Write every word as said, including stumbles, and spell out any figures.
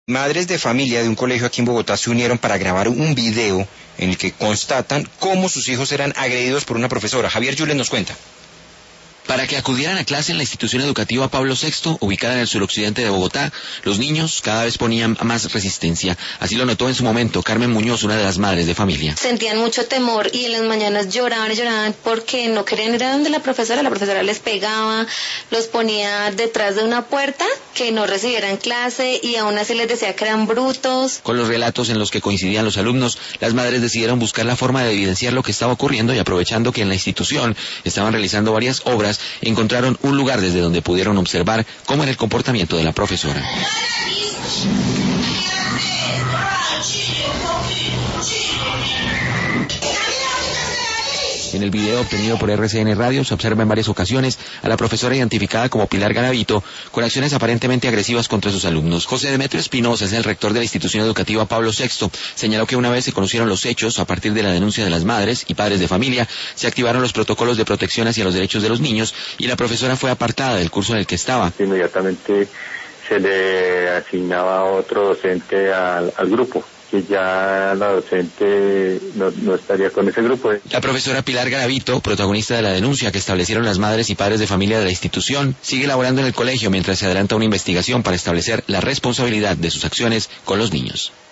Madres de familia de un colegio aquí en Bogotá se unieron para grabar un video en el que constatan cómo sus hijos eran agredidos por una profesora. Javier Yules nos cuenta. Para que acudieran a clase en la institución educativa Pablo sexto, ubicada en el suroccidente de Bogotá, los niños cada vez ponían más resistencia. Así lo notó en su momento Carmen Muñoz, una de las madres de familia. Sentían mucho temor y en las mañanas lloraban y lloraban porque no querían ir a donde la profesora. La profesora les pegaba, los ponía detrás de una puerta, que no recibieran clase y aún así les decía que eran brutos. Con los relatos en los que coincidían los alumnos, las madres decidieron buscar la forma de evidenciar lo que estaba ocurriendo y aprovechando que en la institución estaban realizando varias obras, encontraron un lugar desde donde pudieron observar cómo era el comportamiento de la profesora. En el video obtenido por R C N Radio se observa en varias ocasiones a la profesora identificada como Pilar Garavito con acciones aparentemente agresivas contra sus alumnos. José Demetrio Espinosa es el rector de la institución educativa Pablo sexto. Señaló que una vez se conocieron los hechos, a partir de la denuncia de las madres y padres de familia, se activaron los protocolos de protección hacia los derechos de los niños y la profesora fue apartada del curso en el que estaba. Inmediatamente se le asignaba a otro docente al, al grupo, que ya la docente no, no estaría con ese grupo. La profesora Pilar Garavito, protagonista de la denuncia que establecieron las madres y padres de familia de la institución, sigue laborando en el colegio mientras se adelanta una investigación para establecer la responsabilidad de sus acciones con los niños.